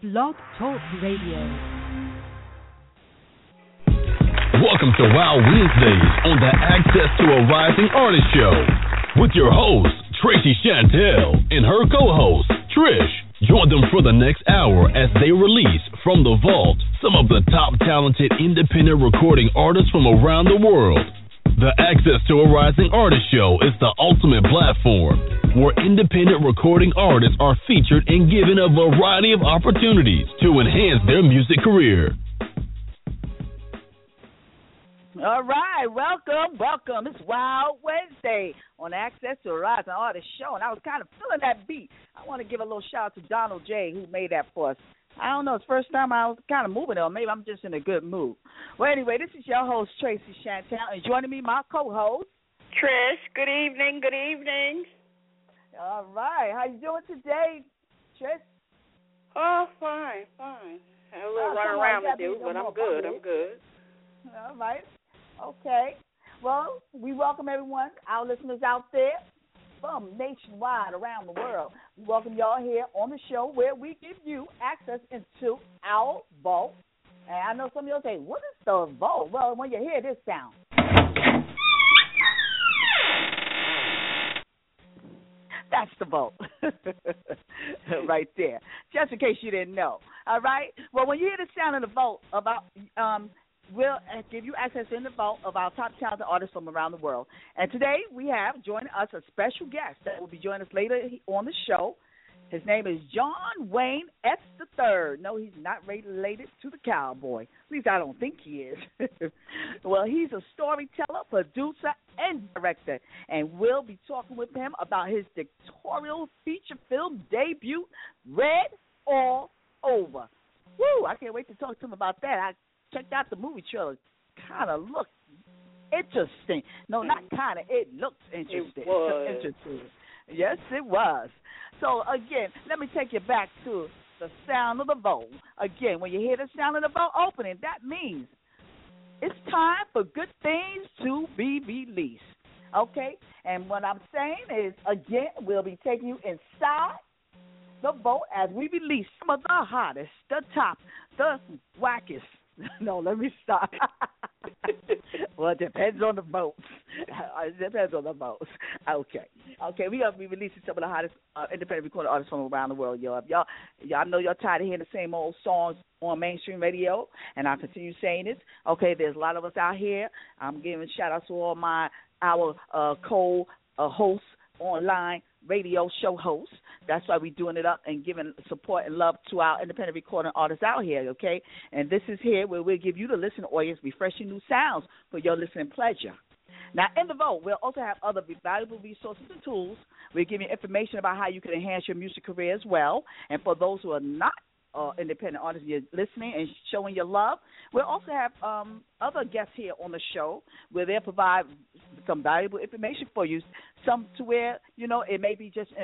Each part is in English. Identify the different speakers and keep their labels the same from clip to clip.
Speaker 1: Blog Talk Radio.
Speaker 2: Welcome to Wow Wednesdays on the Access to a Rising Artist Show with your host, Tracy Chantel, and her co-host, Trish. Join them for the next hour as they release from the vault some of the top talented independent recording artists from around the world. The Access to a Rising Artist Show is the ultimate platform where independent recording artists are featured and given a variety of opportunities to enhance their music career.
Speaker 3: All right, welcome. It's Wild Wednesday on Access to a Rising Artist Show, and I was kind of feeling that beat. I want to give a little shout out to Donald J, who made that for us. I don't know, it's the first time I was kind of moving on. Maybe I'm just in a good mood. Well, anyway, this is your host, Tracy Chantel, and joining me, my co-host,
Speaker 4: Trish. Good evening.
Speaker 3: All right, how you doing today, Trish?
Speaker 4: Oh, fine. Had a little run around to do, but I'm good.
Speaker 3: All right. Okay. Well, we welcome everyone, our listeners out there from nationwide around the world. We welcome y'all here on the show where we give you access into our vault. And I know some of y'all say, what is the vault? Well, when you hear this sound, that's the vault right there, just in case you didn't know. All right? Well, when you hear the sound of the vault, we'll give you access in the vault of our top talented artists from around the world. And today we have joining us a special guest that will be joining us later on the show. His name is John Wayne Epps III. No, he's not related to the cowboy. At least I don't think he is. Well, he's a storyteller, producer, and director. And we'll be talking with him about his directorial feature film debut, Red All Over. Woo, I can't wait to talk to him about that. I checked out the movie trailer. Kind of looked interesting. No, not kind of. It looked interesting.
Speaker 4: It was.
Speaker 3: Interesting. Yes, it was. So, again, let me take you back to the sound of the vault. Again, when you hear the sound of the vault opening, that means it's time for good things to be released. Okay? And what I'm saying is, again, we'll be taking you inside the vault as we release some of the hottest, the top, the wackest. No, let me stop. Well, it depends on the votes. Okay, we're going to be releasing some of the hottest independent recording artists from around the world, y'all. Y'all know y'all tired of hearing the same old songs on mainstream radio, and I'll continue saying this. Okay, there's a lot of us out here. I'm giving shout-outs to all our co-hosts online radio show hosts. That's why we're doing it up and giving support and love to our independent recording artists out here, okay? And this is here where we'll give you the listening audience refreshing new sounds for your listening pleasure. Now, in the vault, we'll also have other valuable resources and tools. We'll give you information about how you can enhance your music career as well. And for those who are not independent artists, you're listening and showing your love, we'll also have other guests here on the show where they'll provide some valuable information for you, some to where, it may be just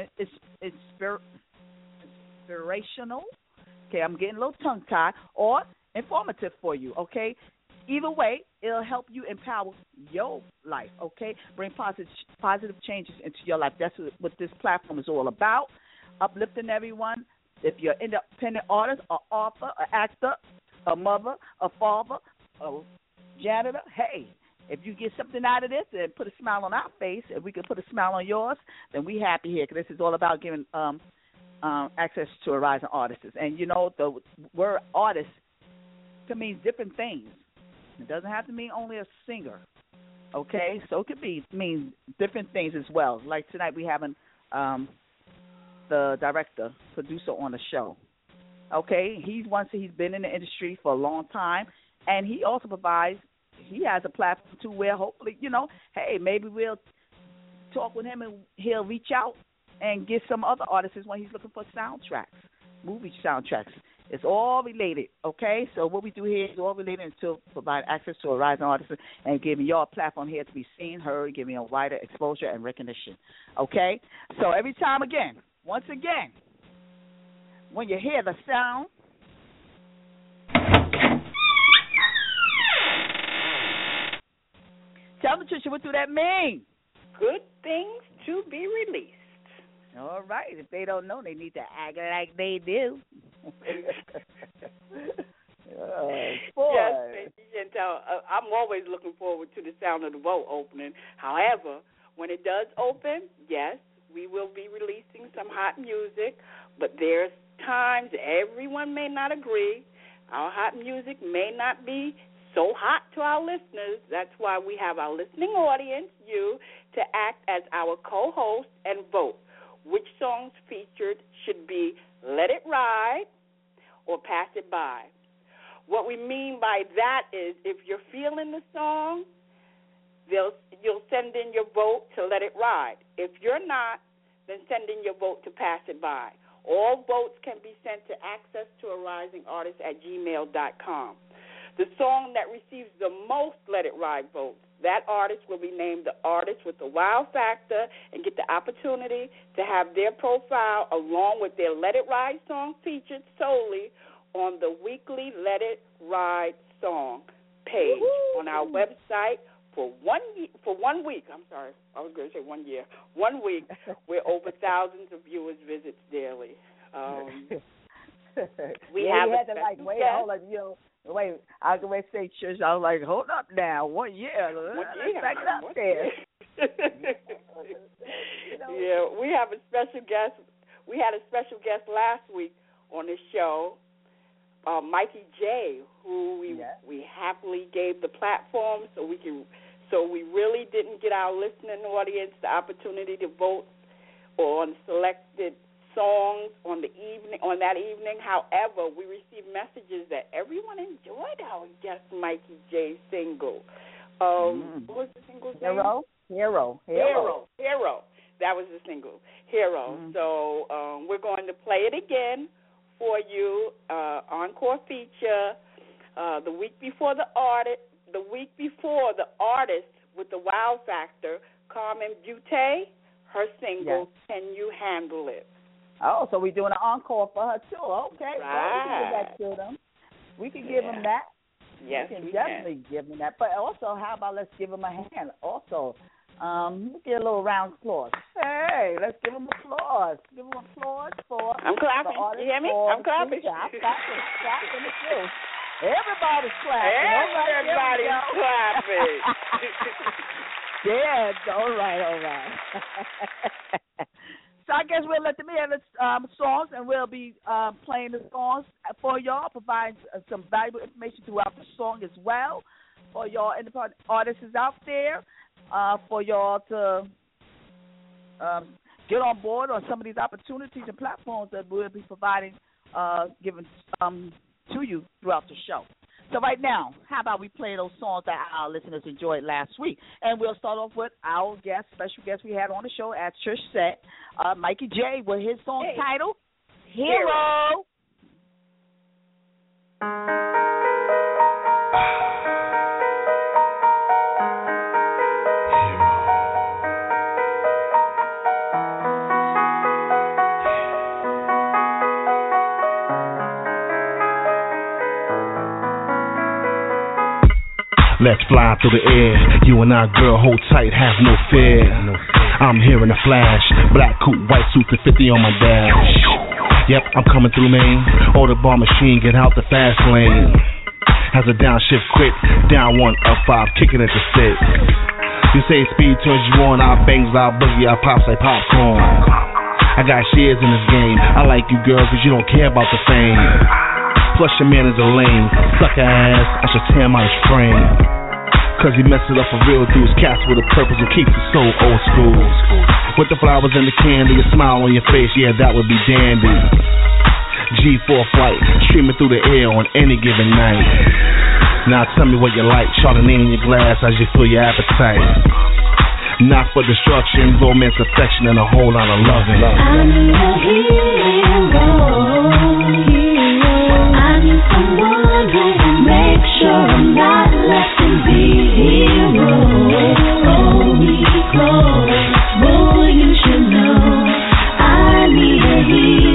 Speaker 3: inspirational. Okay, I'm getting a little tongue-tied, or informative for you, okay? Either way, it'll help you empower your life, okay? Bring positive changes into your life. That's what this platform is all about, uplifting everyone. If you're an independent artist, an author, an actor, a mother, a father, a janitor, hey, if you get something out of this and put a smile on our face, if we can put a smile on yours, then we happy here, because this is all about giving access to a rising artist. And, the word artist can mean different things. It doesn't have to mean only a singer, okay? So it could mean different things as well. Like tonight we having the director, producer on the show. Okay, he's been in the industry for a long time, and he also he has a platform too where hopefully, hey, maybe we'll talk with him and he'll reach out and get some other artists when he's looking for soundtracks, movie soundtracks. It's all related, okay? So what we do here is all related to provide access to a rising artist and giving y'all a platform here to be seen, heard, giving a wider exposure and recognition, okay? So once again, when you hear the sound, tell me, Tricia, what do that mean?
Speaker 4: Good things to be released.
Speaker 3: All right. If they don't know, they need to act like they do.
Speaker 4: Yes, Chantel, I'm always looking forward to the Sound of the Vote opening. However, when it does open, yes, we will be releasing some hot music, but there's times everyone may not agree. Our hot music may not be so hot to our listeners. That's why we have our listening audience, you, to act as our co-host and vote. Which songs featured should be Let It Ride or Pass It By. What we mean by that is if you're feeling the song, you'll send in your vote to Let It Ride. If you're not, then send in your vote to Pass It By. All votes can be sent to accesstoarisingartist@gmail.com. The song that receives the most Let It Ride votes, that artist will be named the artist with the wow factor and get the opportunity to have their profile along with their Let It Ride song featured solely on the weekly Let It Ride song page on our website for 1 week. I'm sorry, I was going to say 1 year. 1 week, where over thousands of viewers visit daily. We have a special guest.
Speaker 3: Wait, I was going to say, church, I was like, hold up now, 1 year. Let's back it up there.
Speaker 4: Yeah, we have a special guest. We had a special guest last week on the show, Mikey J, who we happily gave the platform so we really didn't get our listening audience the opportunity to vote on selected songs on that evening. However, we received messages that everyone enjoyed our guest Mikey J single. What was the single's name?
Speaker 3: Hero.
Speaker 4: That was the single, Hero. So we're going to play it again for you, encore feature. The week before the artist with the wow factor, Carmen Butte, her single, Can You Handle It?
Speaker 3: Oh, so we're doing an encore for her, too. Okay.
Speaker 4: Right.
Speaker 3: Well, we can give them that.
Speaker 4: Yes,
Speaker 3: we can definitely give them that. But also, how about let's give them a hand? Also, let's get a little round of applause. Hey, let's give them applause. Give them applause for
Speaker 4: I'm clapping. You hear me? I'm clapping.
Speaker 3: I'm clapping too. Everybody's clapping.
Speaker 4: Everybody's clapping.
Speaker 3: Yeah, all right. So I guess we'll let them hear the songs, and we'll be playing the songs for y'all, provide some valuable information throughout the song as well for y'all independent artists out there, for y'all to get on board on some of these opportunities and platforms that we'll be providing, giving to you throughout the show. So right now, how about we play those songs that our listeners enjoyed last week? And we'll start off with our special guest we had on the show, as Trish said, Mikey J, with his song titled Hero.
Speaker 1: Let's fly through the air. You and I, girl, hold tight, have no fear. I'm here in a flash. Black coupe, white suit, the 50 on my dash. Yep, I'm coming through, man. Order bar machine, get out the fast lane. Has a downshift quick. Down 1, up 5, kicking it to 6. You say speed turns you on, I bangs, I boogie, I pops like popcorn. I got shares in this game. I like you, girl, cause you don't care about the fame. Plus your man is a lame sucker ass, I should tear my frame. Cause he messed it up for real dudes, cats with a purpose and keeps it so old school. With the flowers and the candy, a smile on your face, yeah, that would be dandy. G4 flight, streaming through the air on any given night. Now tell me what you like, Chardonnay in your glass as you fill your appetite. Not for destruction, romance, affection, and a whole lot of loving.
Speaker 5: I need a hero. I need someone who will make sure I'm not left to be hero. Hold me close, boy, you should know. I need a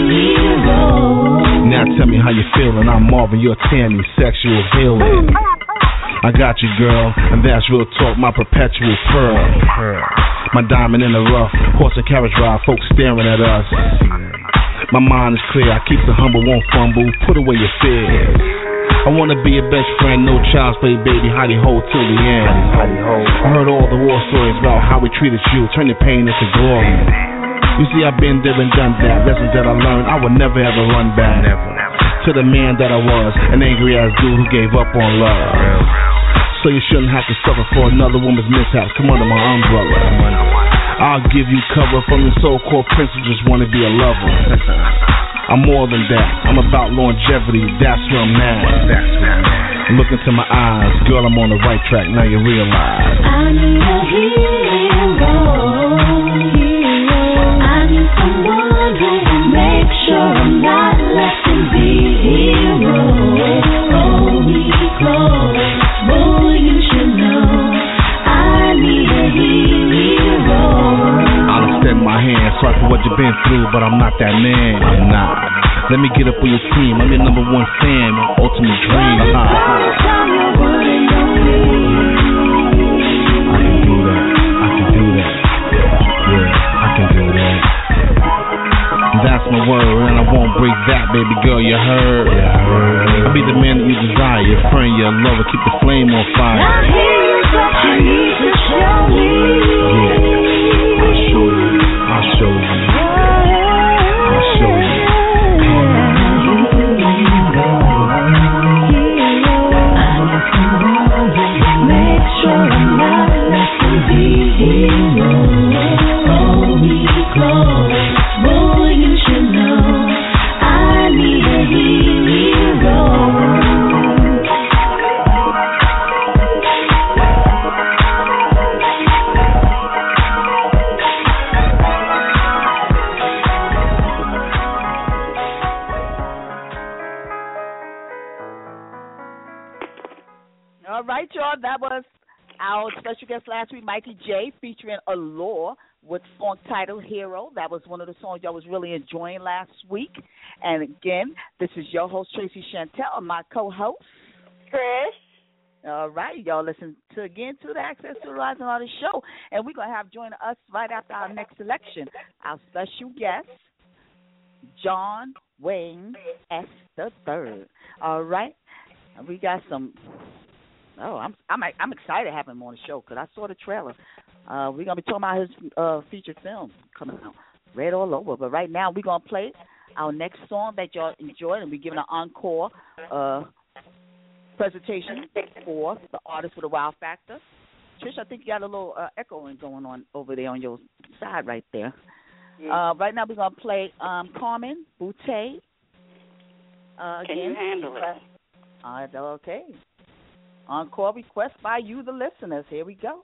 Speaker 5: hero.
Speaker 1: Now tell me how you feeling. I'm Marvin, you're Tammy, sexual healing. I got you, girl, and that's real talk, my perpetual pearl. My diamond in the rough, horse and carriage ride, folks staring at us. My mind is clear, I keep it humble, won't fumble. Put away your fears. I wanna be your best friend, no child's play, baby. Hidey ho till the end. I heard all the war stories about how we treated you, turn your pain into glory. You see, I've been there and done that. Lessons that I learned, I would never ever run back. To the man that I was, an angry ass dude who gave up on love. So you shouldn't have to suffer for another woman's mishaps. Come under my umbrella. I'll give you cover from the so-called prince who just wanna be a lover. I'm more than that. I'm about longevity. That's where I'm at. Look into my eyes, girl. I'm on the right track. Now you realize
Speaker 5: I need a hero. I need someone who can make sure I'm not left to be hero. Hold me close, boy. You should know I need a hero.
Speaker 1: I'll extend my hand, sorry for what you've been through, but I'm not that man. Nah. Let me get up on your team. I'm your number one fan, my ultimate dream. I can do that. I can do that. Yeah, I can do that. That's my word, and I won't break that, baby girl. You heard? I'll be the man that you desire, your friend, your lover. Keep the flame on fire.
Speaker 5: I hear you, but you need to show me.
Speaker 1: Yeah, I'll show you. I'll show you. I'll show you.
Speaker 3: All right, y'all. That was our special guest last week, Mikey J, featuring Allure with song titled Hero. That was one of the songs y'all was really enjoying last week. And again, this is your host, Tracy Chantel, and my co-host,
Speaker 4: Trish.
Speaker 3: All right, y'all listen to the Access to the Rising Artist show. And we're going to have join us right after our next selection, our special guest, John Wayne S. III. All right. And we got some... Oh, I'm excited having him on the show because I saw the trailer. We're going to be talking about his featured film coming out, Red All Over. But right now, we're going to play our next song that y'all enjoyed, and we're giving an encore presentation for the artist with a wow factor. Trish, I think you got a little echoing going on over there on your side right there. Yeah. Right now, we're going to play Carmen Butte.
Speaker 4: Can you handle it?
Speaker 3: Okay. Encore request by you, the listeners. Here we go.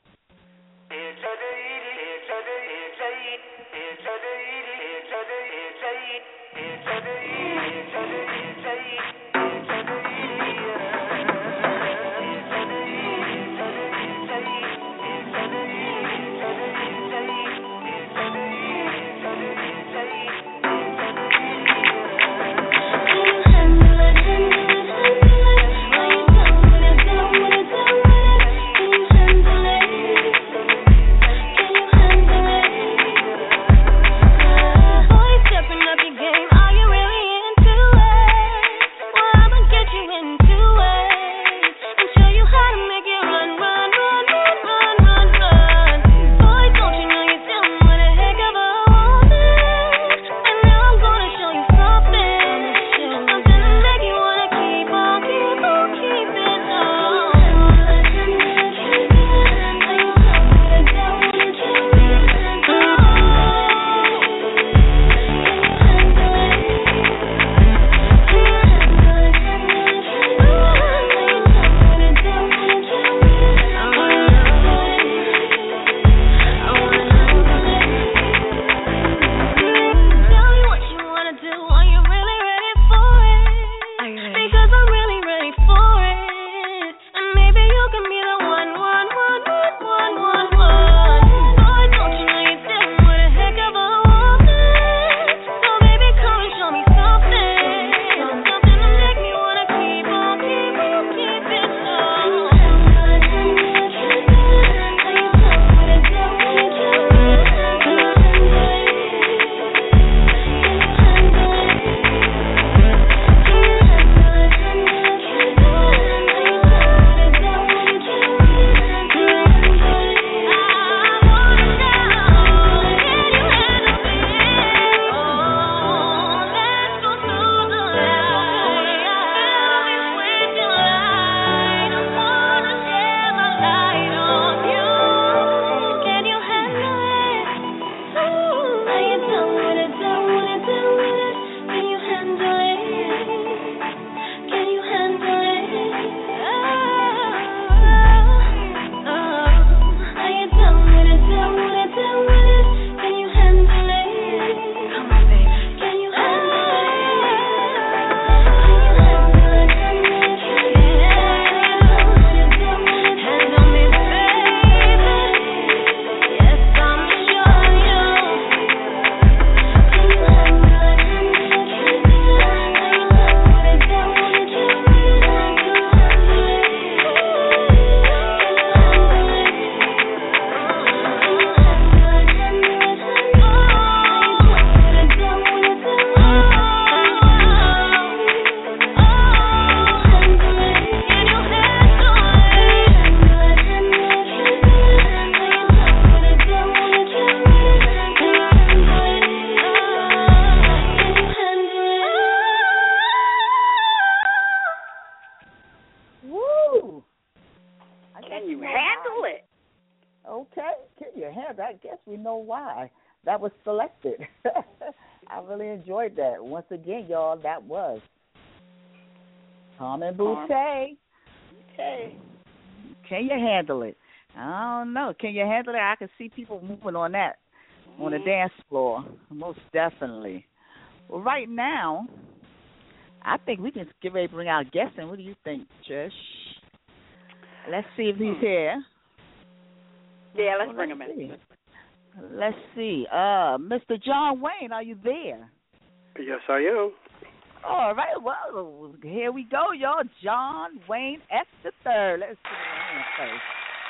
Speaker 3: we know why that was selected. I really enjoyed that. Once again, y'all, that was Carmen Butte.
Speaker 4: Okay.
Speaker 3: Can you handle it? I don't know. Can you handle it? I can see people moving on that on the dance floor, most definitely. Well, right now, I think we can get ready to bring our guest in. What do you think, Trish? Let's see if he's here.
Speaker 4: Yeah, let's bring him in.
Speaker 3: Let's see. Mr. John Wayne, are you there?
Speaker 6: Yes, I am.
Speaker 3: All right, well, here we go, y'all. John Wayne F. the Third. Let's give him a hand first.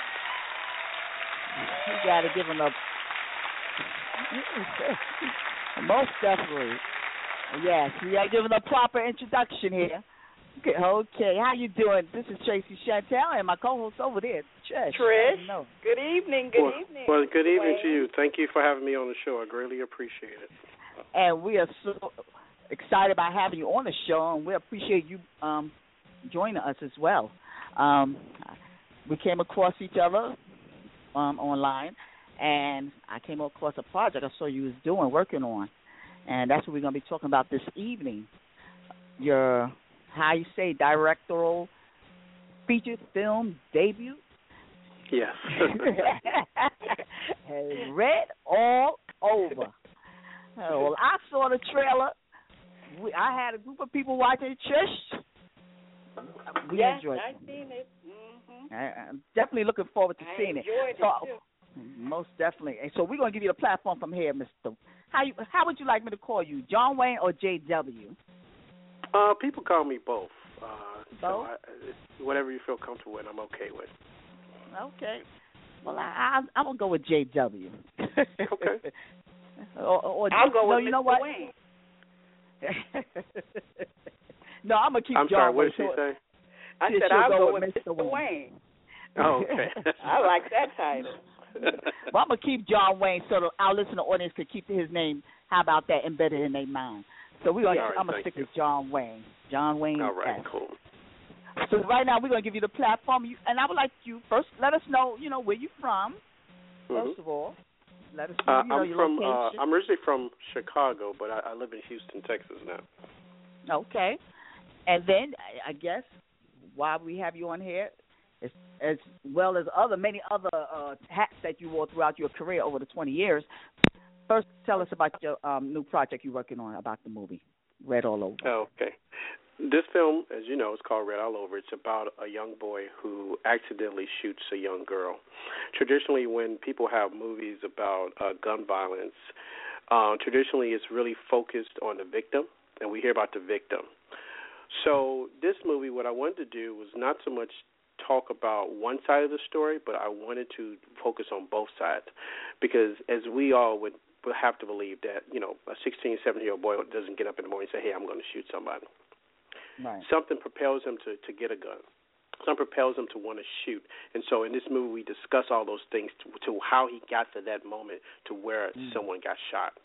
Speaker 3: We got to give him a... Most definitely. Yes, we got to give him a proper introduction here. Okay, how you doing? This is Tracy Chantel, and my co-host over there, Trish.
Speaker 4: Good evening, evening.
Speaker 6: Well, good evening to you. Thank you for having me on the show. I greatly appreciate it.
Speaker 3: And we are so excited about having you on the show, and we appreciate you joining us as well. We came across each other online, and I came across a project I saw you was working on, and that's what we're going to be talking about this evening. Your, how you say, directorial feature film debut?
Speaker 6: Yes.
Speaker 3: Red all over. Well, I saw the trailer. I had a group of people watching. Trish, we enjoyed it.
Speaker 4: I've seen it. Mm-hmm.
Speaker 3: I'm definitely looking forward to seeing it.
Speaker 4: I enjoyed it, too.
Speaker 3: Most definitely. And so we're going to give you the platform from here, Mr. How would you like me to call you, John Wayne or JW?
Speaker 6: People call me both.
Speaker 3: Both?
Speaker 6: So whatever you feel comfortable with, I'm okay with.
Speaker 3: Okay. Well, I'm going to go with JW.
Speaker 6: Okay.
Speaker 3: Or
Speaker 4: I'll go with
Speaker 3: you know
Speaker 4: Mr.
Speaker 3: what?
Speaker 4: Wayne.
Speaker 3: No, I'm going to keep
Speaker 6: I'm
Speaker 3: John
Speaker 6: sorry, what
Speaker 3: Wayne.
Speaker 6: did she say?
Speaker 4: I said I'll go with Mr. Wayne.
Speaker 6: Oh, okay.
Speaker 4: I like that title.
Speaker 3: Well, I'm going to keep John Wayne so that our listener audience can keep his name, how about that, embedded in their mind. So I'm going to stick with John Wayne. John Wayne.
Speaker 6: All right,
Speaker 3: S.
Speaker 6: cool.
Speaker 3: So right now we're going to give you the platform. And I would like you first, let us know, where you're from, first of all. Let us know, your location.
Speaker 6: I'm originally from Chicago, but I live in Houston, Texas now.
Speaker 3: Okay. And then, I guess, while we have you on here, as well as many other hats that you wore throughout your career over the 20 years, first tell us about your new project you're working on about the movie, Red All Over.
Speaker 6: Oh, okay. This film, as you know, is called Red All Over. It's about a young boy who accidentally shoots a young girl. Traditionally, when people have movies about gun violence, traditionally it's really focused on the victim, and we hear about the victim. So this movie, what I wanted to do was not so much talk about one side of the story, but I wanted to focus on both sides, because as we all would have to believe that, a 16, 17-year-old boy doesn't get up in the morning and say, hey, I'm going to shoot somebody.
Speaker 3: Right.
Speaker 6: Something propels him to get a gun. Something propels him to want to shoot. And so in this movie, we discuss all those things to how he got to that moment to where someone got shot.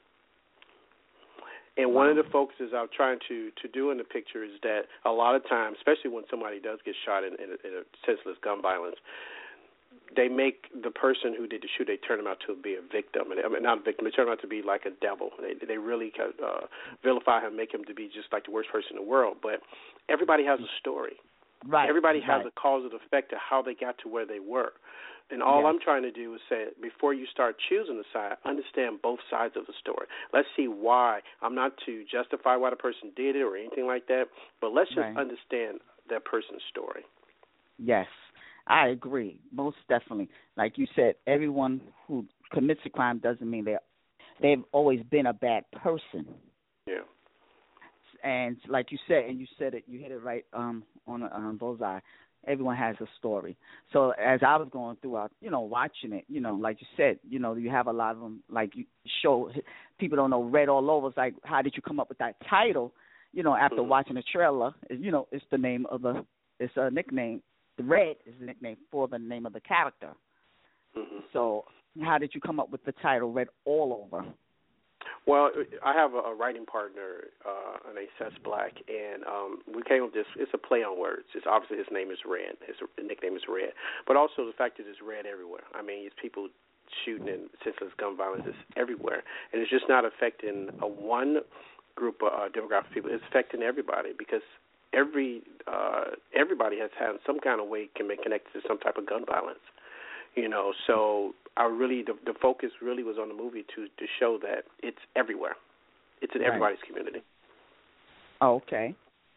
Speaker 6: And one of the focuses I'm trying to do in the picture is that a lot of times, especially when somebody does get shot in a senseless gun violence, they make the person who did the shoot, they turn him out to be a victim. I mean, not a victim, they turn him out to be like a devil. They really vilify him, make him to be just like the worst person in the world. But everybody has a story.
Speaker 3: Right.
Speaker 6: Everybody has a cause and effect to how they got to where they were. And all I'm trying to do is say, before you start choosing a side, understand both sides of the story. Let's see why. I'm not to justify why the person did it or anything like that, but let's just understand that person's story.
Speaker 3: Yes, I agree, most definitely. Like you said, everyone who commits a crime doesn't mean they've always been a bad person.
Speaker 6: Yeah.
Speaker 3: And like you said, and you said it, you hit it right on bullseye. Everyone has a story. So as I was going through, watching it, like you said, you have a lot of them, like you show, people don't know Red All Over. It's like, how did you come up with that title? After watching the trailer, it's the name of it's a nickname. The Red is the nickname for the name of the character.
Speaker 6: Mm-hmm.
Speaker 3: So how did you come up with the title Red All Over?
Speaker 6: Well, I have a writing partner named Seth Black, and we came up with this. It's a play on words. It's obviously his name is Red. His nickname is Red, but also the fact that it's red everywhere. I mean, it's people shooting and senseless gun violence is everywhere, and it's just not affecting one group of demographic people. It's affecting everybody because everybody has had some kind of way can be connected to some type of gun violence. So the focus really was on the movie to show that it's everywhere. It's in everybody's community.
Speaker 3: Oh, okay.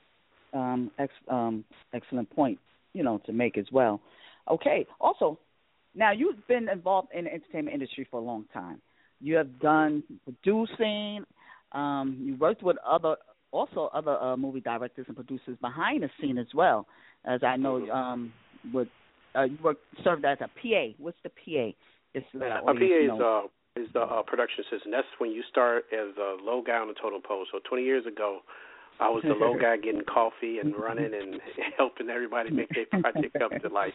Speaker 3: Excellent point, to make as well. Okay. Also, now you've been involved in the entertainment industry for a long time. You have done producing. You worked with other movie directors and producers behind the scene as well. As I know, you served as a PA. What's the PA?
Speaker 6: A PA is the production assistant. That's when you start as a low guy on the totem pole. So 20 years ago, I was the low guy getting coffee and running and helping everybody make their project come to life.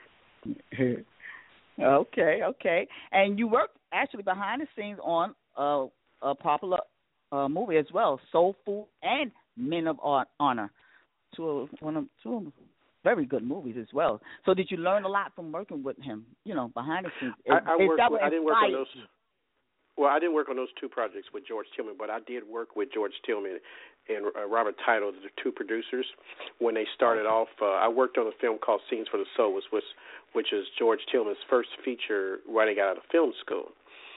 Speaker 3: Okay. And you worked actually behind the scenes on a popular movie as well, Soul Food and Men of Honor. Two very good movies as well. So did you learn a lot from working with him, behind the scenes?
Speaker 6: I didn't work on those. Well, I didn't work on those two projects with George Tillman, but I did work with George Tillman and Robert Title, the two producers, when they started off. I worked on a film called Scenes for the Soul, which is George Tillman's first feature right out of film school.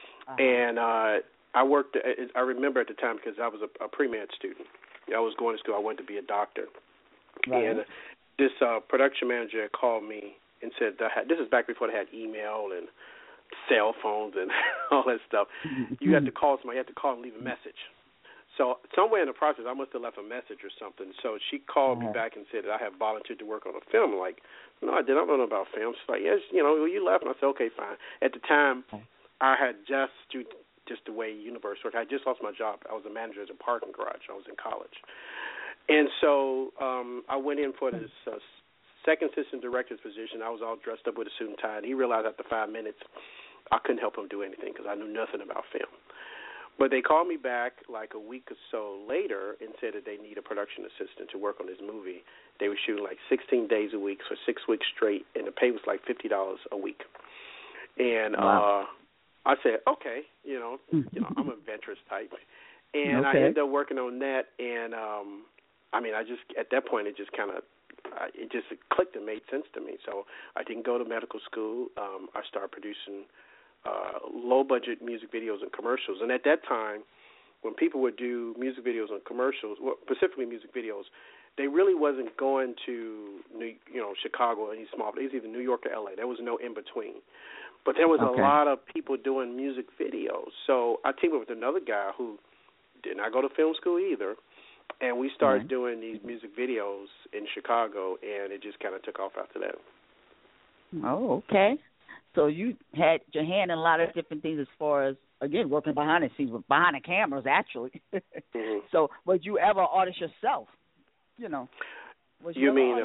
Speaker 6: And I worked. I remember at the time because I was a pre-med student. I was going to school. I wanted to be a doctor. Right. And this production manager called me and said, this is back before they had email and cell phones and all that stuff. You had to call somebody. You had to call and leave a message. So somewhere in the process, I must have left a message or something. So she called me back and said that I have volunteered to work on a film. I'm like, no, I didn't know about film. She's like, yes, you left. And I said, okay, fine. At the time, I had just the way Universe worked. I just lost my job. I was a manager at a parking garage. I was in college. And so I went in for this second assistant director's position. I was all dressed up with a suit and tie, and he realized after 5 minutes I couldn't help him do anything because I knew nothing about film. But they called me back like a week or so later and said that they need a production assistant to work on this movie. They were shooting like 16 days a week for 6 weeks straight, and the pay was like $50 a week. And I said, okay, I'm an adventurous type. And I ended up working on that, and I just at that point it just kind of it just clicked and made sense to me. So I didn't go to medical school. I started producing low-budget music videos and commercials. And at that time, when people would do music videos and commercials, specifically music videos, they really wasn't going to Chicago or any small place. It was either New York or L.A. There was no in-between. But there was a lot of people doing music videos. So I teamed up with another guy who did not go to film school either, and we started doing these music videos in Chicago, and it just kind of took off after that.
Speaker 3: Oh, okay. So you had your hand in a lot of different things as far as, again, working behind the scenes, behind the cameras, actually. So would you ever artist yourself?
Speaker 6: You mean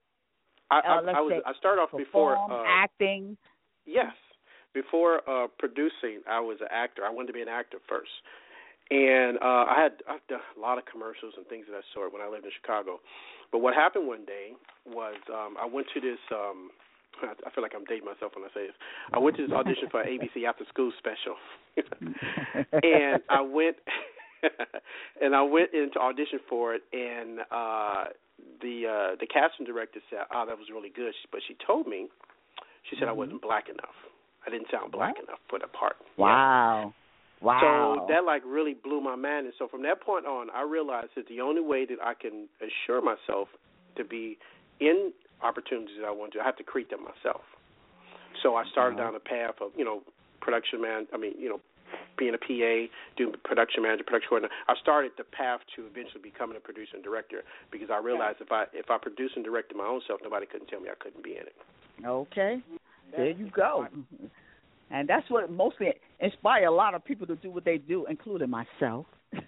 Speaker 6: I started off before
Speaker 3: acting.
Speaker 6: Yes, before producing, I was an actor. I wanted to be an actor first, and I've done a lot of commercials and things of that sort when I lived in Chicago. But what happened one day was I went to this. I feel like I'm dating myself when I say this. I went to this audition for an ABC After School special, and I went in to audition for it, and the casting director said, "Oh, that was really good," but she told me, she said I wasn't black enough. I didn't sound black enough for the part.
Speaker 3: Wow. Yeah. Wow.
Speaker 6: So that really blew my mind, and so from that point on, I realized that the only way that I can assure myself to be in opportunities that I want to, I have to create them myself. So I started down the path of, production man. Being a PA, doing production manager, production coordinator. I started the path to eventually becoming a producer and director because I realized if I produce and directed my own self, nobody couldn't tell me I couldn't be in it.
Speaker 3: Okay, there you go. And that's what mostly inspire a lot of people to do what they do, including myself.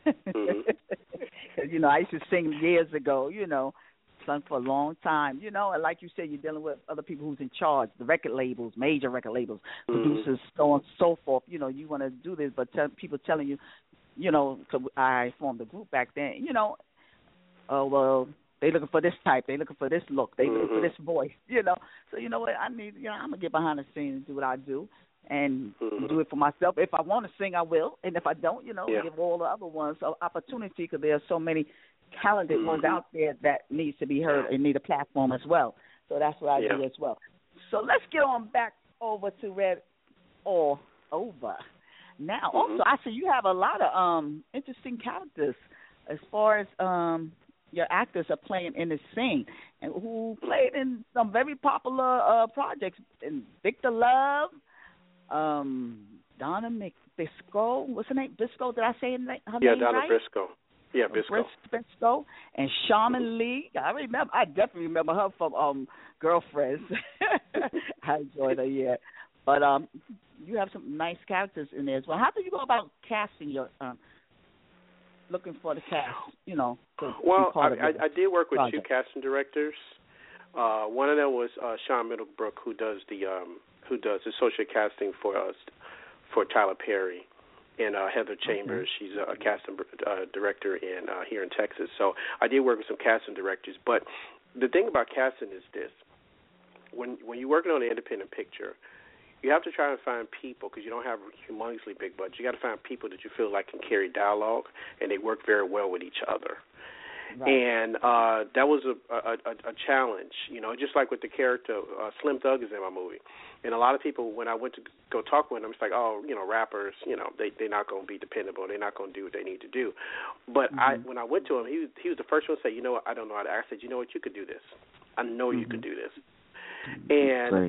Speaker 3: I used to sing years ago, sung for a long time, and like you said, you're dealing with other people who's in charge, the record labels, major record labels, producers, so on and so forth. You want to do this, but people telling you, so I formed a group back then, oh, well, they looking for this type, they looking for this look, they looking for this voice, So you know what, I need, I'm going to get behind the scenes and do what I do. and do it for myself. If I want to sing, I will, and if I don't, give all the other ones an opportunity, because there are so many talented ones out there that needs to be heard and need a platform as well. So that's what I do as well. So let's get on back over to Red All Over. Now, also, I see you have a lot of interesting characters as far as your actors are playing in the scene, and who played in some very popular projects. And Victor Love, Donna McBisco, what's her name? Bisco, did I say her name
Speaker 6: Donna
Speaker 3: right?
Speaker 6: Briscoe. Yeah, Bisco.
Speaker 3: Briscoe. And Shaman Lee. I definitely remember her from Girlfriends. I enjoyed her, yeah. But you have some nice characters in there as well. How do you go about casting your looking for the cast,
Speaker 6: Well, I did work with two casting directors. One of them was Sean Middlebrook, who does the associate casting for Tyler Perry, and Heather Chambers. She's a casting director here in Texas. So I did work with some casting directors. But the thing about casting is this: when you're working on an independent picture, you have to try and find people, because you don't have humongously big budget. You got to find people that you feel like can carry dialogue, and they work very well with each other. Right. And that was a challenge, just like with the character Slim Thug is in my movie. And a lot of people, when I went to go talk with them, it's like, rappers, they're not going to be dependable. They're not going to do what they need to do. But when I went to him, he was the first one to say, what, I don't know how to act. I said, you know what, you could do this. I know you could do this. And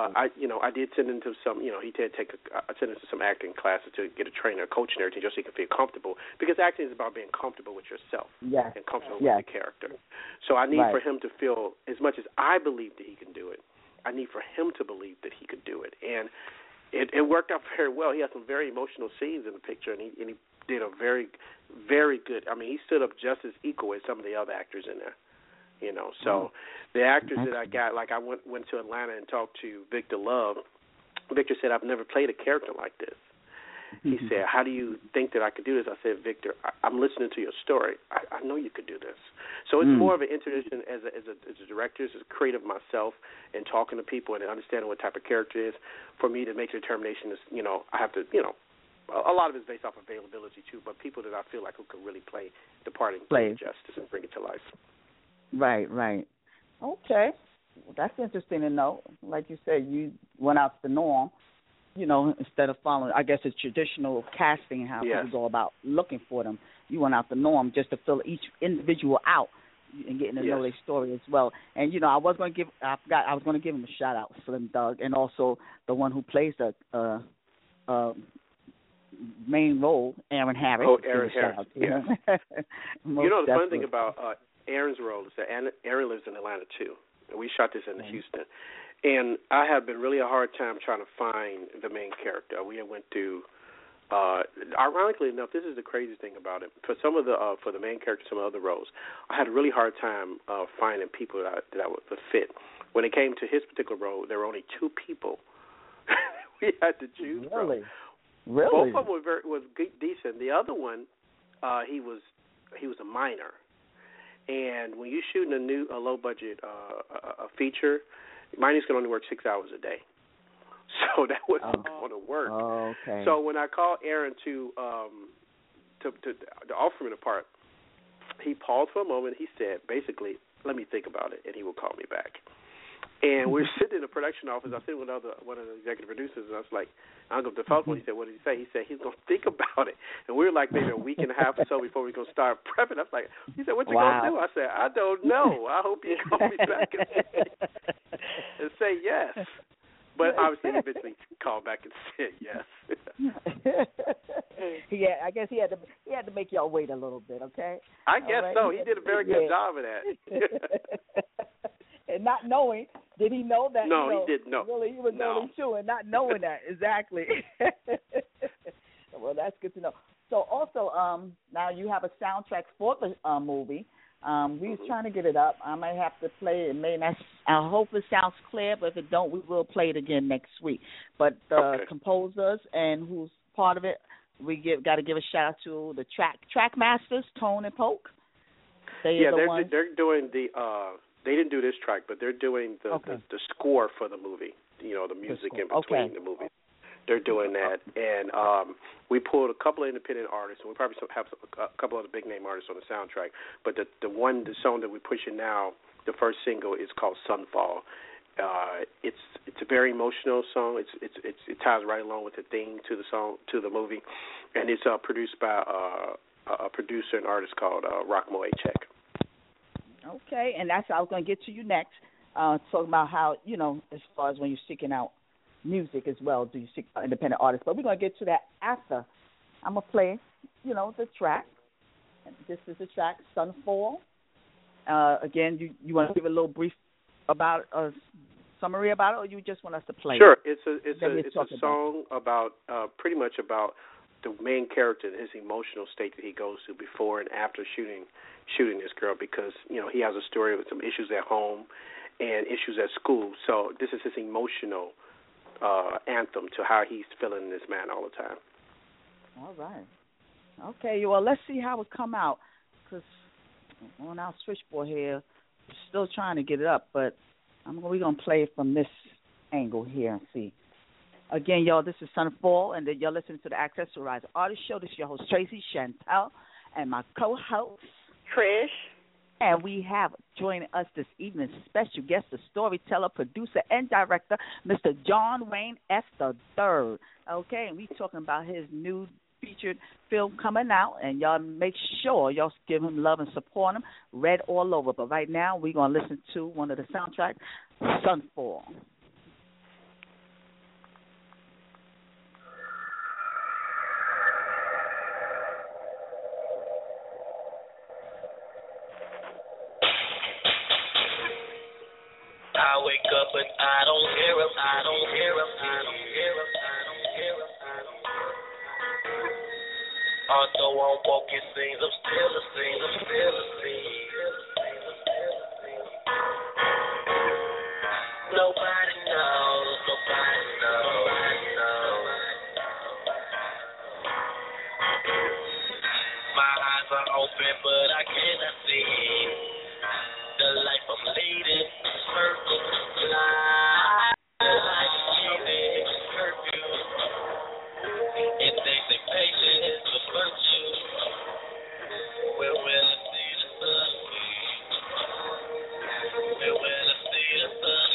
Speaker 6: I did send him to some, he did I sent him to some acting classes to get a trainer, a coach, and everything, just so he can feel comfortable. Because acting is about being comfortable with yourself and comfortable with the character. So I need for him to feel, as much as I believe that he can do it, I need for him to believe that he could do it. And it worked out very well. He had some very emotional scenes in the picture, and he did a very, very good. I mean, he stood up just as equal as some of the other actors in there. So the actors that I got, like I went to Atlanta and talked to Victor Love. Victor said, I've never played a character like this. He said, how do you think that I could do this? I said, Victor, I'm listening to your story. I know you could do this. So it's more of an intuition as a director, as a creative myself, and talking to people and understanding what type of character it is. For me to make a determination is, I have to, a lot of it is based off availability too, but people that I feel like who can really play the part and play justice and bring it to life.
Speaker 3: Right. Okay. Well, that's interesting to know. Like you said, you went out the norm, instead of following, I guess, the traditional casting, how people go about looking for them. You went out the norm just to fill each individual out and getting to know their story as well. And, I was going to give him a shout out, Slim Thug, and also the one who plays the main role, Aaron Harris.
Speaker 6: Oh, Aaron Harris. Yeah. The fun thing about Aaron's role is that Aaron lives in Atlanta too. We shot this in Houston, and I have been really a hard time trying to find the main character. We went through. Ironically enough, this is the crazy thing about it. For some of for the main character, some other roles, I had a really hard time finding people that would fit. When it came to his particular role, there were only two people we had to choose from.
Speaker 3: Really?
Speaker 6: Both of them was decent. The other one, he was a minor. And when you're shooting a low budget a feature, minors can only work 6 hours a day, so that wasn't going to work.
Speaker 3: Oh, okay.
Speaker 6: So when I called Aaron to offer me the part, he paused for a moment. He said, basically, let me think about it, and he will call me back. And we're sitting in the production office. I was sitting with one of the executive producers, and I was like, I'll go to the phone. He said, what did he say? He said he's going to think about it. And we were like maybe a week and a half or so before we were going to start prepping. I was like, he said, what you going to do? I said, I don't know. I hope you call me back and say yes. But obviously he eventually called back and said yes.
Speaker 3: Yeah, I guess he had to make y'all wait a little bit, okay?
Speaker 6: I guess so. He did a very good job of that.
Speaker 3: And not knowing, did he know that?
Speaker 6: No, he didn't know.
Speaker 3: Really, he was really chewing, not knowing that exactly. Well, that's good to know. So also, now you have a soundtrack for the movie. We was trying to get it up. I might have to play it. I hope it sounds clear, but if it don't, we will play it again next week. But the composers and who's part of it, we got to give a shout out to the track masters, Tone and Polk. They're
Speaker 6: doing the. They didn't do this track, but they're doing the score for the movie. The music in between the movie. they're doing that, and we pulled a couple of independent artists, and we probably have a couple of the big name artists on the soundtrack. But the song that we're pushing now, the first single is called Sunfall. It's a very emotional song. It ties right along with the theme to the song, to the movie, and it's produced by a producer and artist called Rockmo Achek.
Speaker 3: Okay, and that's I was going to get to you next. Talking about how, as far as when you're seeking out music as well, do you seek out independent artists? But we're going to get to that after. I'm going to play, the track. This is the track, Sunfall. Again, you want to give a little brief about summary about it, or you just want us to play?
Speaker 6: Sure. It's a song about pretty much about the main character and his emotional state that he goes through before and after shooting this girl, because he has a story with some issues at home and issues at school. So this is his emotional anthem to how he's feeling this man all the time.
Speaker 3: All right. Okay, well, let's see how it come out, because on our switchboard here, we're still trying to get it up, but we're going to play it from this angle here and see. Again, y'all, this is Sunfall, and you're listening to the Access to Rise Artist Show. This is your host, Tracy Chantel, and my co-host,
Speaker 4: Trish.
Speaker 3: And we have joining us this evening special guest, the storyteller, producer, and director, Mr. John Wayne F. III. Okay, and we talking about his new featured film coming out, and y'all make sure y'all give him love and support him. Red all over. But right now, we're going to listen to one of the soundtracks, Sunfall.
Speaker 7: I wake up but I don't hear him, I don't hear him, I don't hear him, I don't hear him, I don't hear him. Although I'm woke, it seems I'm still asleep, I'm still asleep. Nobody knows, nobody knows, nobody knows. My eyes are open but I cannot see the life I'm leading. Purple light, the light I'm leading, curfew. It takes a patience to virtue. Where will I see the sun? Where will I see the sun?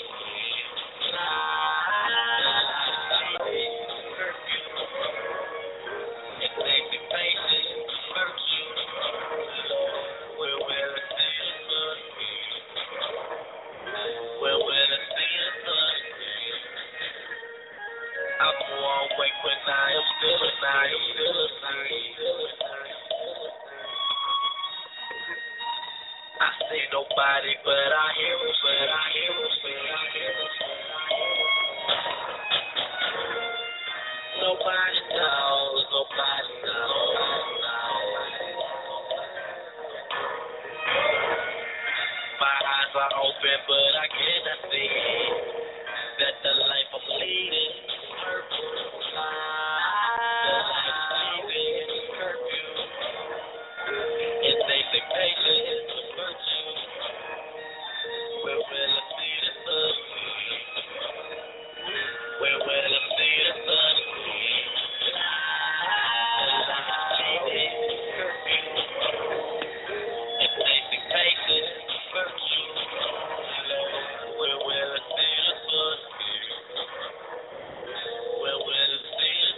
Speaker 7: Light, curfew. It takes a patience to virtue. Where will I see the sun? Where will I see the sun? I'm more awake when I am still asleep. I see nobody, but I hear him, but I hear him, but I hear him. Nobody knows, nobody knows. My eyes are open, but I cannot see that the life I'm leading is purple light. The light I'm leading is curfew. It takes a patience to virtue. Where will I see the sun? Where will I see the sun? The light I'm leading is curfew. It takes a patience to virtue. Where will I see the sun? Where will I see the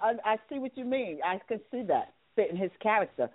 Speaker 3: I see what you mean. I can see that fitting his character.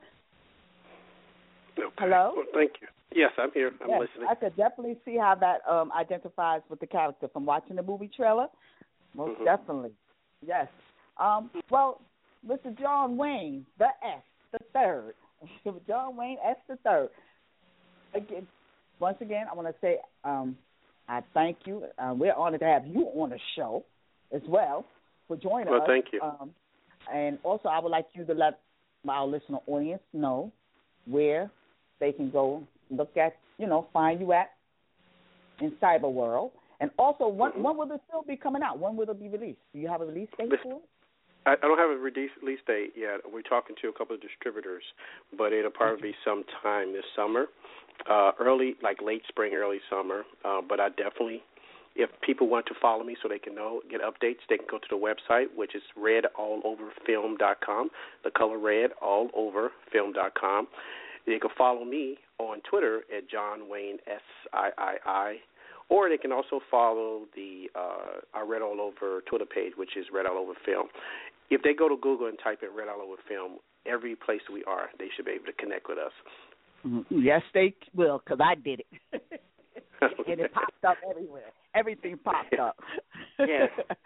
Speaker 6: Okay.
Speaker 3: Hello?
Speaker 6: Well, thank you. Yes, I'm here. I'm listening.
Speaker 3: I could definitely see how that identifies with the character from watching the movie trailer. Most definitely. Yes. Well, Mr. John Wayne, the S, the third. John Wayne S, the third. Again, once again, I want to say I thank you. We're honored to have you on the show as well for joining us.
Speaker 6: Well, thank you.
Speaker 3: And also, I would like you to let our listener audience know where they can go look at, find you at in Cyber World. And also, when will the film be coming out? When will it be released? Do you have a release date for it?
Speaker 6: I don't have a release date yet. We're talking to a couple of distributors, but it'll probably be sometime this summer, early, like late spring, early summer. But I definitely, if people want to follow me so they can get updates, they can go to the website, which is redalloverfilm.com, the color red, alloverfilm.com. They can follow me on Twitter at John Wayne SIII, or they can also follow our Red All Over Twitter page, which is Red All Over Film. If they go to Google and type in Red All Over Film, every place we are, they should be able to connect with us.
Speaker 3: Yes, they will, because I did it. And it popped up everywhere. Everything popped up.
Speaker 6: Yeah.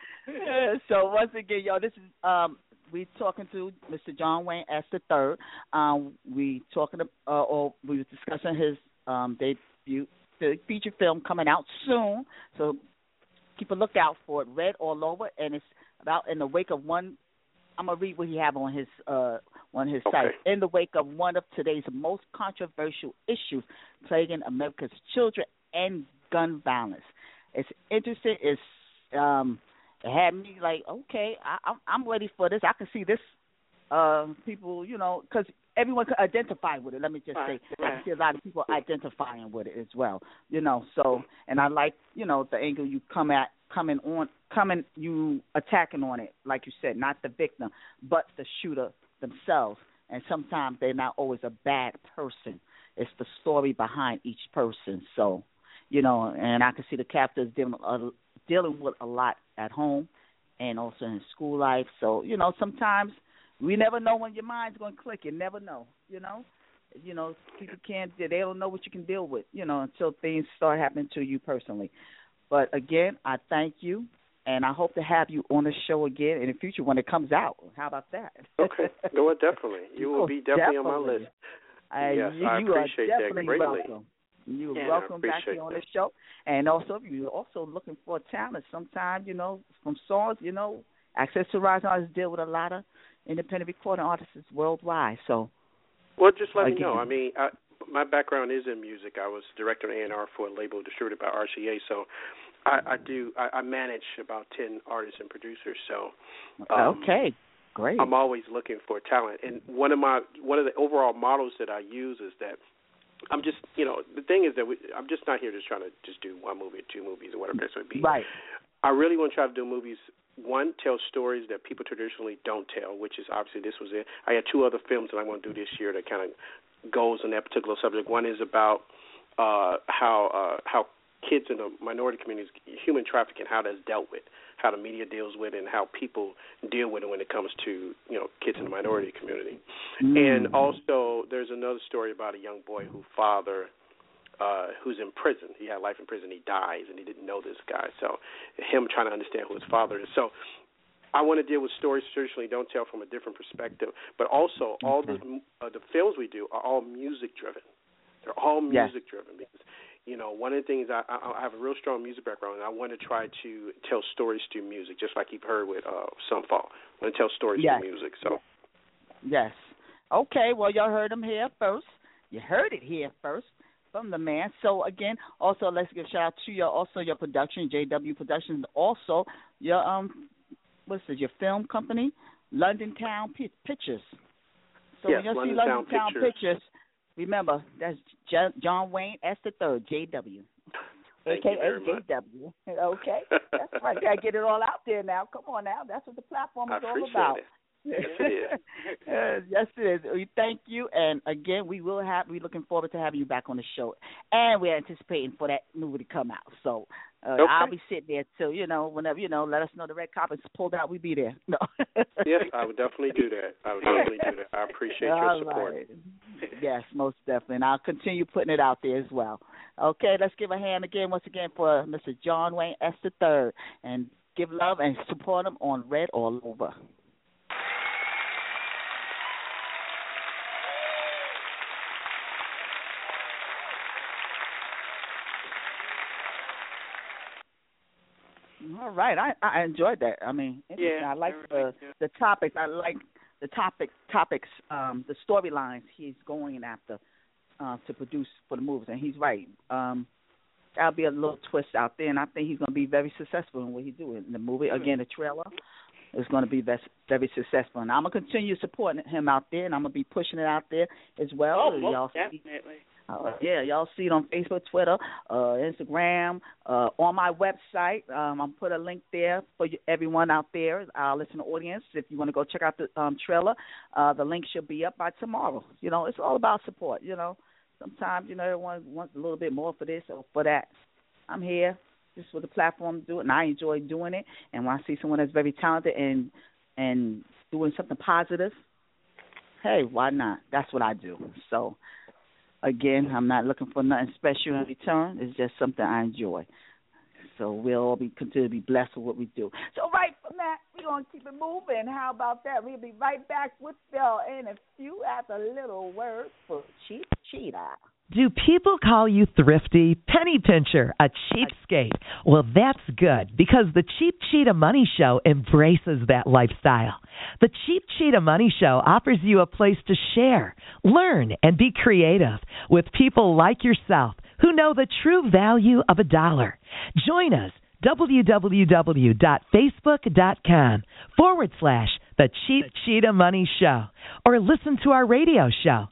Speaker 3: So once again, this is we talking to Mr. John Wayne S. the Third. We was discussing his debut, the feature film coming out soon. So keep a lookout for it. Red All Over, and it's about in the wake of one. I'm gonna read what he have on his site. In the wake of one of today's most controversial issues plaguing America's children and gun violence. It's interesting. It had me like, okay, I'm ready for this. I can see this. People, because everyone can identify with it. Let me just say, I can see a lot of people identifying with it as well. So, and I like, the angle you you attacking on it, like you said, not the victim, but the shooter themselves. And sometimes they're not always a bad person. It's the story behind each person. So, and I can see the captors dealing with a lot at home and also in school life. So, sometimes we never know when your mind's going to click. You never know, people they don't know what you can deal with, until things start happening to you personally. But, again, I thank you, and I hope to have you on the show again in the future when it comes out. How about that?
Speaker 6: Okay. No, definitely. You will be definitely on my list. Yes, I appreciate that greatly.
Speaker 3: Welcome. You're welcome back here on the show. And also, if you're also looking for talent, sometimes, from songs, Access to Rising Artists deal with a lot of independent recording artists worldwide. So,
Speaker 6: well, just let me know. I mean, my background is in music. I was director of A&R for a label distributed by RCA. So, I manage about 10 artists and producers. So,
Speaker 3: okay, great.
Speaker 6: I'm always looking for talent. And one of the overall models that I use is that I'm just, the thing is that I'm just not here just trying to just do one movie or two movies or whatever it would be.
Speaker 3: Right.
Speaker 6: I really want to try to do movies. One, tell stories that people traditionally don't tell, which is obviously this was it. I had two other films that I'm going to do this year that kind of goes on that particular subject. One is about how kids in the minority communities, human trafficking, how that's dealt with, how the media deals with it, and how people deal with it when it comes to, kids in the minority community. And also there's another story about a young boy whose father who's in prison. He had life in prison. He dies, and he didn't know this guy. So him trying to understand who his father is. So I want to deal with stories traditionally don't tell from a different perspective. But also all the films we do are all music-driven. They're all music-driven because, one of the things I have a real strong music background, and I want to try to tell stories through music, just like you've heard with Sunfall. I want to tell stories through music. So.
Speaker 3: Yes. Okay, well, y'all heard him here first. You heard it here first from the man. So, again, also let's give a shout-out to your production, JW Productions, also your, your film company, London Town Pictures. So
Speaker 6: yes,
Speaker 3: when you see London Town Pictures, remember, that's John Wayne S. the Third, JW. AKA JW. Okay? That's right. Got to get it all out there now. Come on now. That's what the platform is all about.
Speaker 6: Yes, it is.
Speaker 3: Yes, it is. We thank you, and again, we're looking forward to having you back on the show, and we're anticipating for that movie to come out. So
Speaker 6: Okay.
Speaker 3: I'll be sitting there too. Whenever let us know the red carpet's pulled out, we'll be there. No.
Speaker 6: Yes, I would definitely do that. I appreciate your support.
Speaker 3: Right. Yes, most definitely, and I'll continue putting it out there as well. Okay, let's give a hand again, once again, for Mr. John Wayne S. III, and give love and support him on Red All Over. All right, I enjoyed that. I mean,
Speaker 4: yeah,
Speaker 3: I like the topics. I like the topics, the storylines he's going after to produce for the movies, and he's right. That'll be a little twist out there, and I think he's going to be very successful in what he's doing in the movie. Again, the trailer is going to be very successful, and I'm going to continue supporting him out there, and I'm going to be pushing it out there as well.
Speaker 4: Oh, most definitely.
Speaker 3: Y'all see it on Facebook, Twitter, Instagram, on my website. I'll put a link there for everyone out there, our listening audience. If you want to go check out the trailer, the link should be up by tomorrow. It's all about support. Sometimes everyone wants a little bit more for this or for that. I'm here just for the platform to do it, and I enjoy doing it. And when I see someone that's very talented and doing something positive, hey, why not? That's what I do. So. Again, I'm not looking for nothing special in return. It's just something I enjoy. So we'll all continue to be blessed with what we do. So right from that, we're going to keep it moving. How about that? We'll be right back with Bill in a few after a little word for Cheap Cheetah.
Speaker 8: Do people call you thrifty, penny pincher, a cheapskate? Well, that's good, because the Cheap Cheetah Money Show embraces that lifestyle. The Cheap Cheetah Money Show offers you a place to share, learn, and be creative with people like yourself who know the true value of a dollar. Join us, www.facebook.com/The Cheap Cheetah Money Show, or listen to our radio show,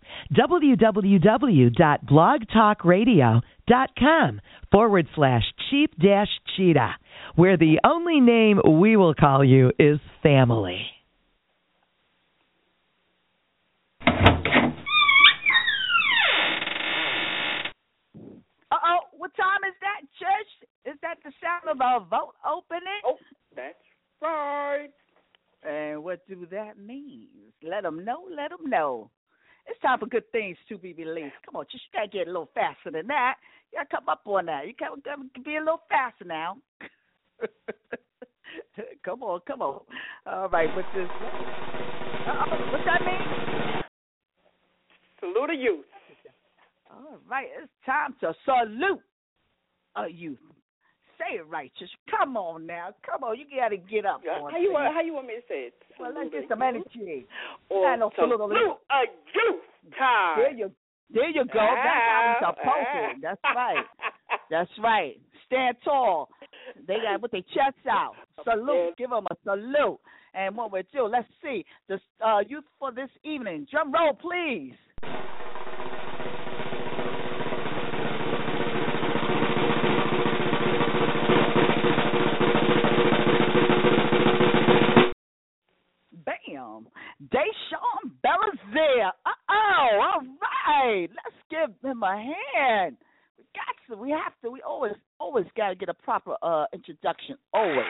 Speaker 8: www.blogtalkradio.com/cheap-cheetah, where the only name we will call you is family.
Speaker 3: Uh-oh, what time is that, Church? Is that the sound of a vote opening?
Speaker 4: Oh, that's right.
Speaker 3: And what do that mean? Let them know. It's time for good things to be released. Come on, just got to get a little faster than that. You got to come up on that. You got to be a little faster now. Come on. All right, what's this? What's that mean?
Speaker 4: Salute a youth.
Speaker 3: All right, it's time to salute a youth. Say it right, just come on now. Come on, you got to get up.
Speaker 4: How you want me to say it?
Speaker 3: Well, let's get some energy.
Speaker 4: Or salute a youth time.
Speaker 3: There you go. That's how we supposed to. That's right. Stand tall. They got to put their chests out. Salute. Give them a salute. And what we do, let's see. The youth for this evening. Drum roll, please. Bam! Deshaun Bellazzare. All right. Let's give him a hand. We have to. We always got to get a proper introduction. Always.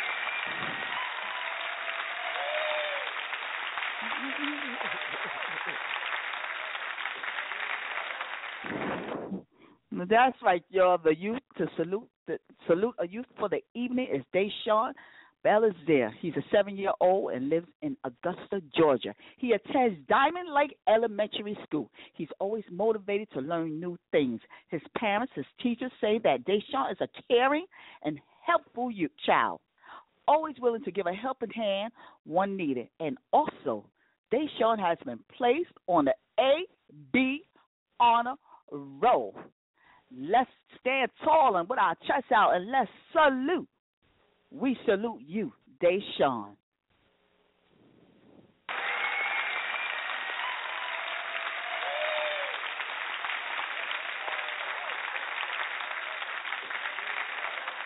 Speaker 3: That's right, y'all. The youth to salute a youth for the evening is Deshaun Bellazzare. He's a 7-year-old and lives in Augusta, Georgia. He attends Diamond Lake Elementary School. He's always motivated to learn new things. His parents, his teachers say that Deshaun is a caring and helpful child, always willing to give a helping hand when needed. And also, Deshaun has been placed on the A.B. honor roll. Let's stand tall and with our chests out, and let's salute. We salute you, Deshaun.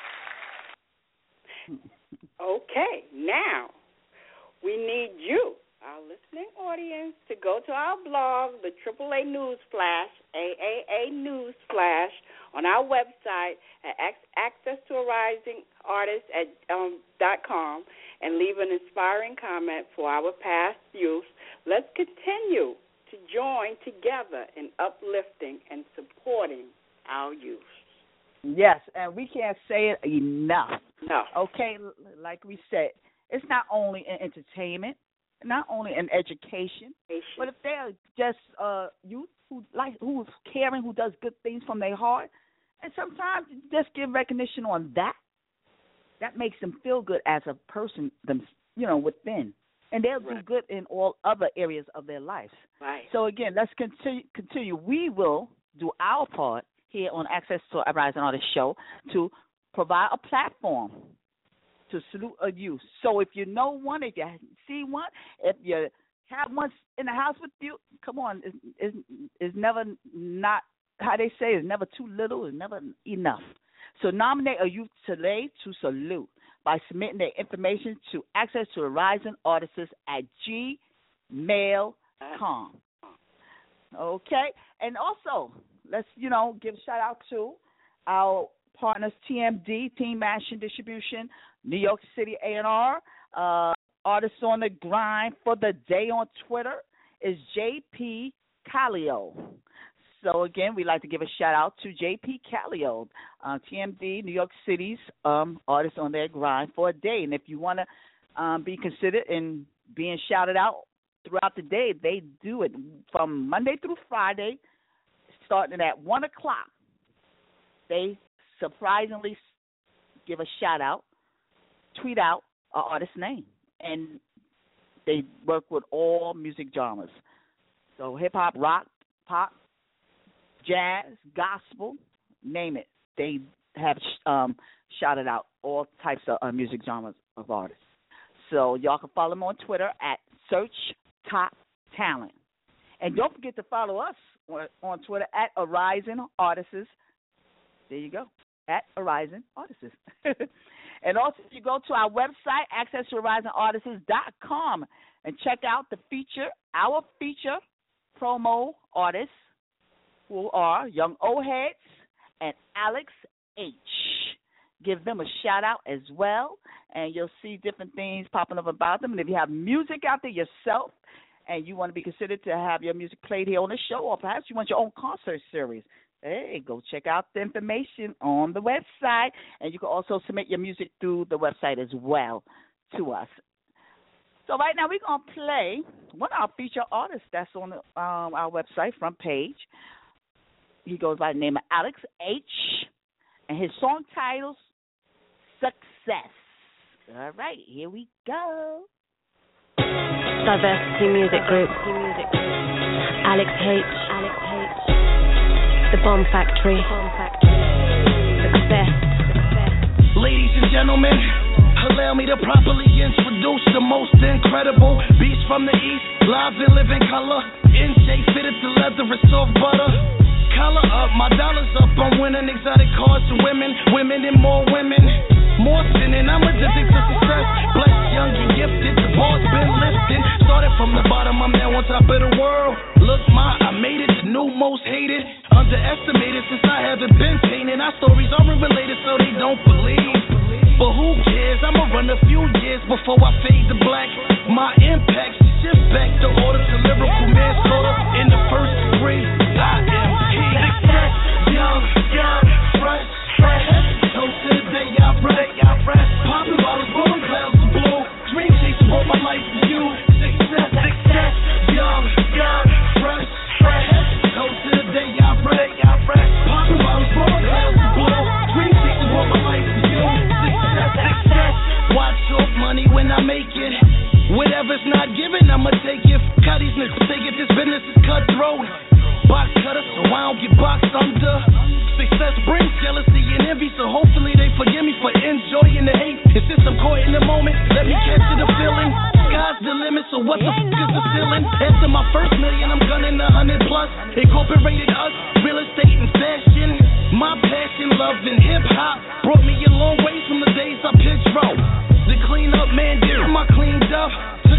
Speaker 4: Okay, now we need you our listening audience to go to our blog, the AAA News Flash, AAA News Flash, on our website at accesstoarising.com and leave an inspiring comment for our past youth. Let's continue to join together in uplifting and supporting our youth.
Speaker 3: Yes, and we can't say it enough.
Speaker 4: No.
Speaker 3: Okay, like we said, it's not only in entertainment, not only in education, but if they're just youth who's caring, who does good things from their heart, and sometimes just give recognition on that. That makes them feel good as a person, within, and they'll do good in all other areas of their lives.
Speaker 4: Right.
Speaker 3: So again, let's continue. We will do our part here on Access to a Rising Artist Show to provide a platform to salute a youth. So if you know one, if you see one, if you have one in the house with you, come on, it's never not, how they say, it's never too little, it's never enough. So nominate a youth today to salute by submitting their information to Access to a Rising Artists at gmail.com. Okay? And also, let's, give a shout-out to our partners, TMD, Team Mansion Distribution, New York City A&R, Artists on the Grind for the Day on Twitter is JP Callio. So, again, we'd like to give a shout-out to JP Callio, TMD, New York City's Artists on their Grind for a Day. And if you want to be considered in being shouted out throughout the day, they do it from Monday through Friday, starting at 1 o'clock. They surprisingly give a shout-out, tweet out an artist's name. And they work with all music genres. So hip-hop, rock, pop, jazz, gospel, name it. They have shouted out all types of music genres of artists. So y'all can follow them on Twitter at Search Top Talent. And don't forget to follow us on Twitter at Arising Artists. There you go, at Arising Artists. And also, if you go to our website, accesstoarisingartists.com, and check out our feature promo artists, who are Young O-Heads and Alex H. Give them a shout-out as well, and you'll see different things popping up about them. And if you have music out there yourself and you want to be considered to have your music played here on the show, or perhaps you want your own concert series, hey, go check out the information on the website, and you can also submit your music through the website as well to us. So right now we're going to play one of our featured artists that's on our website, front page. He goes by the name of Alex H., and his song title's Success. All right, here we go.
Speaker 9: Diversity Music Group. Alex H. The Bomb Factory. Success.
Speaker 10: Ladies and gentlemen, allow me to properly introduce the most incredible beast from the east, live and living color. NJ fitted to leather and soft butter. Collar up, my dollars up, I'm winning exotic cars and women and more women. More sinning, I'm addicted to success. Blessed, young and gifted, the ball's been lifted. Started from the bottom, I'm now on top of the world. Look, I made it, the new most hated. Underestimated since I haven't been tainted. Our stories aren't related, so they don't believe. But who cares? I'ma run a few years before I fade to black. My impact shift back to order to lyrical manslaughter. In the first degree, I am success, young, fresh. So to the day I rest. Popping bottles, blowing clouds of blue. Dream chasing, wrote my life for you. Success, young, fresh. So to the day I rest. Popping bottles, blowing clouds of blue. Dream chasing, wrote my life for you. Success. Watch your money when I make it. Whatever's not given, I'ma take it. Cut these niggas, take it. This business is cutthroat. Box cutter, so I don't get boxed under. Success brings jealousy and envy, so hopefully they forgive me for enjoying the hate. And since I'm caught in the moment, let me capture the feeling. Sky's the limit, so what the f*** is the ceiling? After my first million, I'm gunning 100 plus. Incorporated us, real estate and fashion. My passion, love and hip-hop brought me a long ways from the days I pitched row. The clean up man, did my cleaned up. Took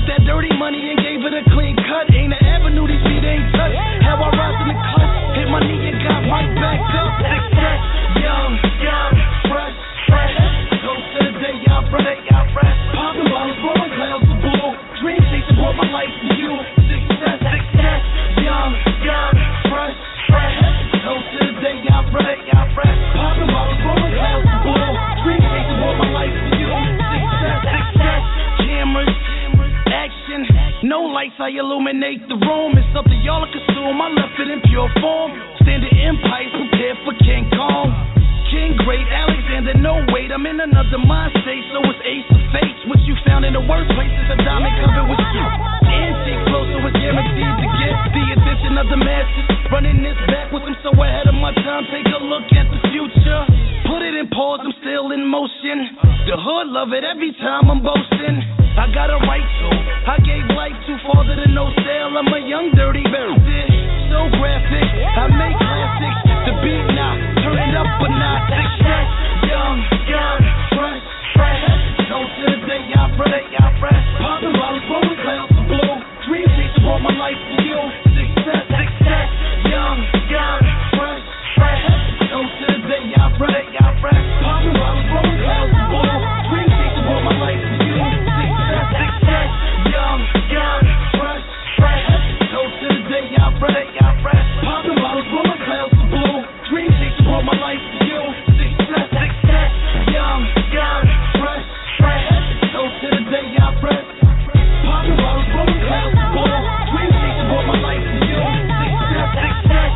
Speaker 10: that dirty money and gave it a clean cut. Ain't an avenue these feet ain't touched. How I rise in the clutch, hit my knee and got right back up. Success, young, fresh. Toast to the day y'all fresh. Popping bottles, blowing clouds of blue. Dream chasing brought my life to you. Success, young, fresh. Toast to the day y'all fresh. Popping bottles, blowing clouds of blue. Dream chasing brought my life to you. Success, cameras, action. No lights, I illuminate the room. It's something y'all consume. I left it in pure form. Standing empires, prepared for King Kong. King great, Alexander, no wait, I'm in another mind state, so it's ace of fates. What you found in the worst place is a diamond covered with you. Antique flow, so it's guaranteed to get the attention of the masses. Running this backwards, I'm so ahead of my time. Take a look at the future. Put it in pause, I'm still in motion. The hood love it every time I'm boasting. I got a right to. I gave life to father to no sale. I'm a young dirty bastard. So graphic, I make classics. The beat now, turn it up a notch. Success, young, fresh. Toast to the day y'all fresh. Popping bottles, blowing clouds of blue. Dream chasing brought my life to you. Success, young, fresh. Toast to the day y'all fresh. Popping bottles, blowing clouds of blue. Dream chasing brought my life to you. Success, young, fresh. Toast to the day y'all fresh. Popping bottles, blowing clouds of blue. Dream chasing brought my life to you. Success, young, fresh. Toast to the day y'all fresh. Popping bottles, blowing clouds of blue. Dream chasing brought my life to you. Success.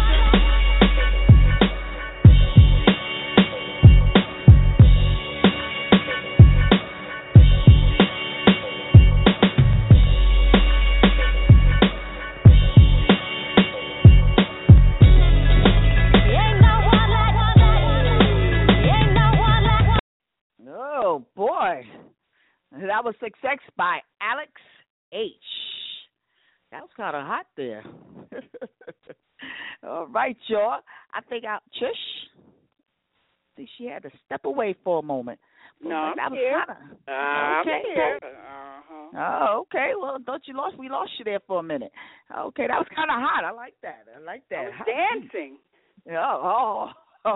Speaker 3: Oh, boy. That was Success by Alex H. That was kind of hot there. All right, y'all. I think Trish, I think she had to step away for a moment.
Speaker 4: No, I'm here. I'm here. Uh-huh.
Speaker 3: Oh, okay. Well, we lost you there for a minute. Okay, that was kind of hot. I like that.
Speaker 4: I was dancing.
Speaker 3: Oh.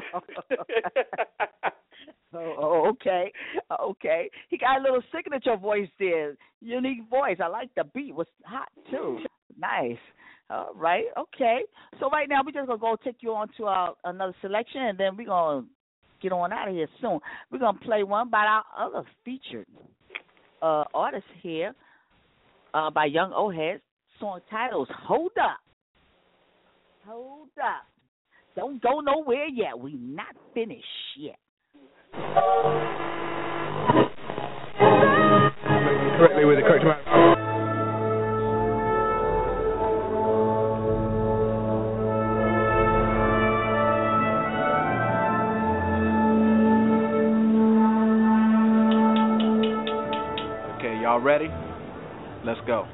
Speaker 3: Oh, okay. He got a little signature voice there, unique voice. I like the beat. Was hot too. Nice. All right. Okay. So right now we're just gonna go take you on to another selection, and then we're gonna get on out of here soon. We're gonna play one by our other featured artist here, by Young O-Head. Song titles "Hold Up." Hold up. Don't go nowhere yet. We not finished yet.
Speaker 11: Correctly with the correct amount. Okay, y'all ready? Let's go.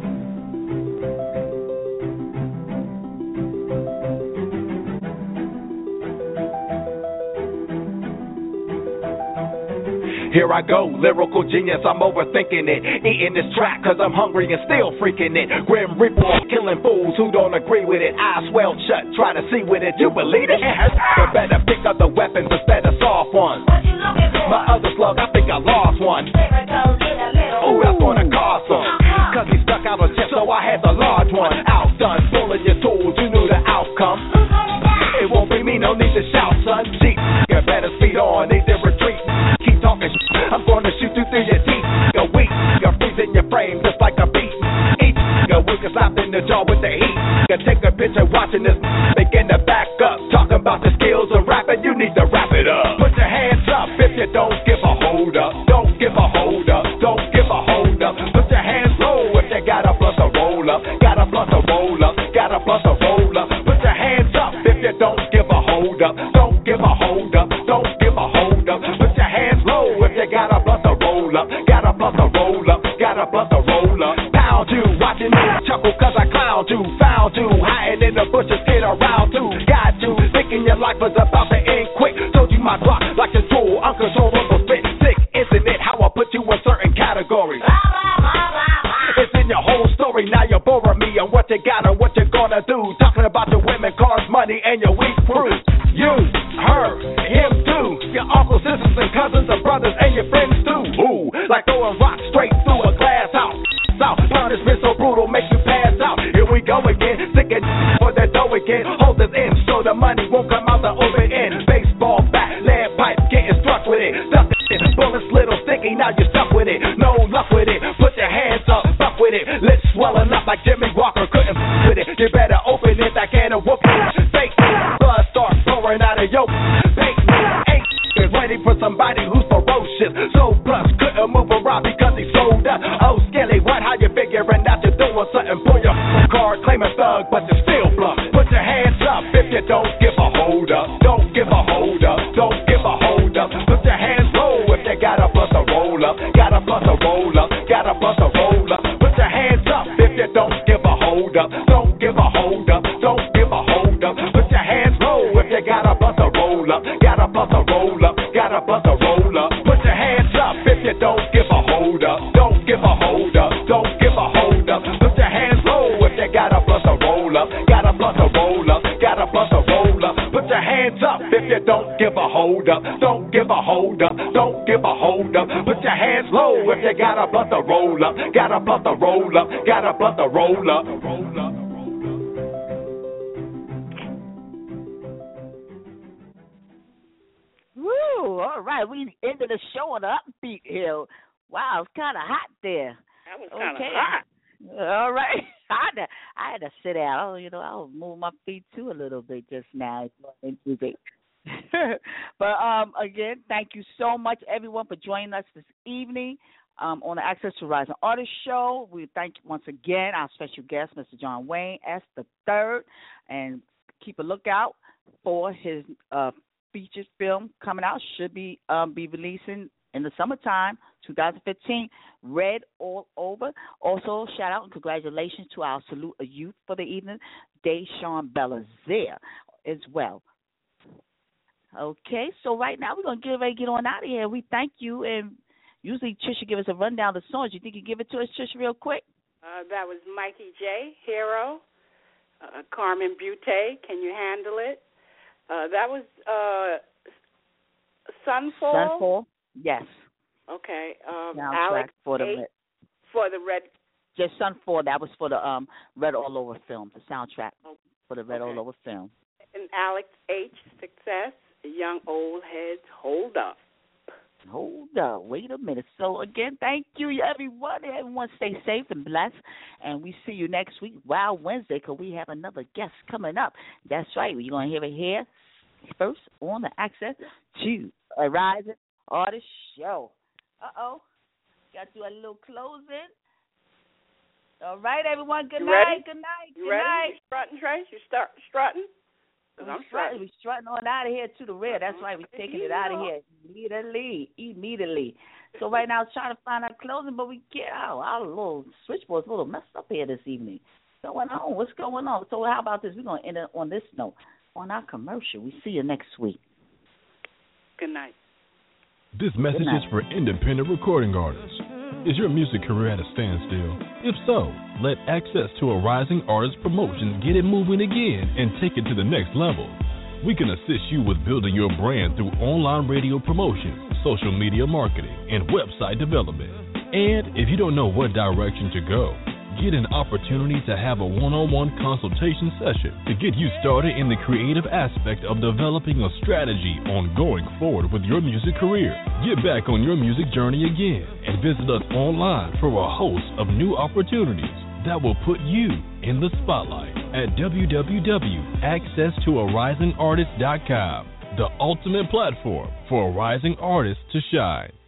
Speaker 11: Here I go, lyrical genius, I'm overthinking it. Eating this track cause I'm hungry and still freaking it. Grim Reaper, killing fools who don't agree with it. Eyes swelled shut, try to see with it. You believe it? You better pick up the weapons instead of soft ones. My other slug, I think I lost one. Ooh, that's gonna cost some. Cause he stuck out a tip, so I had the large one. Outdone, full of your tools, you knew the outcome. It won't be me, no need to shout, son. Jeep, you better speed on, need to retreat. Keep talking, I'm gonna shoot you through your teeth. You're weak, you're freezing your frame just like a beast. Each you're weak and slapped in the jaw with the heat. You take a picture watching this, begin to back up. Talking about the skills of rapping, you need to wrap it up. Put your hands up if you don't give a hold up. Don't give a hold up, don't give a hold up. Put your hands low if you got a plus a roll up. Got a plus a roll up, got a plus a roll up. Put your hands up if you don't give a hold up. Don't give a hold up, don't give a hold up. Put your hands low if you got a plus a roll up. Got a plus a roll up, got a plus a roll up. Pound you, watching you chuckle cause I clowned you. Found you, hiding in the bushes, get around you. Got you, thinking your life was about to end quick. Told you my block like a tool, uncontrollable spit. Sick, isn't it? How I put you in certain categories. It's and cousins and brothers and your friends too. Ooh, like throwing rocks straight through a glass house. Punishment so brutal makes you pass out. Here we go again, sticking for the dough again. Hold this in so the money won't come out the open end. Baseball bat, lead pipe, getting struck with it. Stuck it, bullets little sticky, now you're stuck with it. No luck with it, put your hands up, fuck with it. Lips swelling up like Jimmy Walker couldn't with it. You better open it, that can of whoop it. Fake blood starts pouring out of your fake ain't ready for somebody who's ferocious. So plus couldn't move around because he sold up. Oh, Skelly, what? How you figuring out you're doing something? Pull your card, claim a thug, but you still bluff. Put your hands up if you don't give a hold up. Don't give a hold up. Don't give a hold up. Put your hands low if you got a bust a roll up. Got a bust a roll up. Got a bust a roll up. Put your hands up if you don't give a hold up. Don't give a hold up. Don't give a hold up. Put your hands low if you got a bust a roll up. Got a bust a roll up. Got a bust a roll up. Put your hands up if you don't give a hold up. Don't give a hold up. Don't give a hold up. Put your hands low if you got a bust a roll up. Got a bust a roll up. Got a bust a roll up. Put your hands up if you don't give a hold up. Don't give a hold up. Don't give a hold up. Put your hands low if you got a bust a roll up. Got a bust a roll up. Got a bust a roll up.
Speaker 3: Woo! All right, we ended the show on the upbeat here. Wow, it's kind of hot there.
Speaker 4: That was kind of hot.
Speaker 3: All right, I had to sit down. You know, I was moving my feet too a little bit just now. But again, thank you so much, everyone, for joining us this evening on the Access to Rising Artists Show. We thank you once again our special guest, Mr. John Wayne S. III, and keep a lookout for his featured film coming out. Should be releasing in the summertime, 2015, Red All Over. Also, shout out and congratulations to our Salute of Youth for the evening, Deshaun Bellazer as well. Okay, so right now we're going to get on out of here. We thank you, and usually Trisha give us a rundown of the songs. You think you give it to us, Trisha, real quick?
Speaker 4: That was Mikey J, Hero, Carmen Butte, Can You Handle It? That was Sunfall?
Speaker 3: Sunfall, yes.
Speaker 4: Okay.
Speaker 3: Alex for the
Speaker 4: H, for the Red.
Speaker 3: Just Sunfall, that was for the Red All Over film, the soundtrack for the Red All Over film.
Speaker 4: And Alex H, Success, Young Old Heads, Hold Up.
Speaker 3: Hold up. Wait a minute. So, again, thank you, everyone. Everyone stay safe and blessed. And we see you next week, Wow Wednesday, because we have another guest coming up. That's right. You're going to hear it here first on the Access to a Rising Artist Show. Uh-oh. Got to do a little closing. All right, everyone. Good night. Good night.
Speaker 4: You ready? You strutting, Trace? You start strutting?
Speaker 3: I'm strutting. We're strutting on out of here to the red. That's right. We're taking it out of here immediately. So right now, I was trying to find our closing, but we get out. Our little switchboard's a little messed up here this evening. What's going on? What's going on? So how about this? We're going to end it on this note, on our commercial. We see you next week.
Speaker 4: Good night.
Speaker 2: This message is for independent recording artists. Is your music career at a standstill? If so, let Access to a Rising Artist Promotions get it moving again and take it to the next level. We can assist you with building your brand through online radio promotion, social media marketing, and website development. And if you don't know what direction to go, get an opportunity to have a one-on-one consultation session to get you started in the creative aspect of developing a strategy on going forward with your music career. Get back on your music journey again and visit us online for a host of new opportunities that will put you in the spotlight at www.accesstoarisingartist.com, the ultimate platform for a rising artist to shine.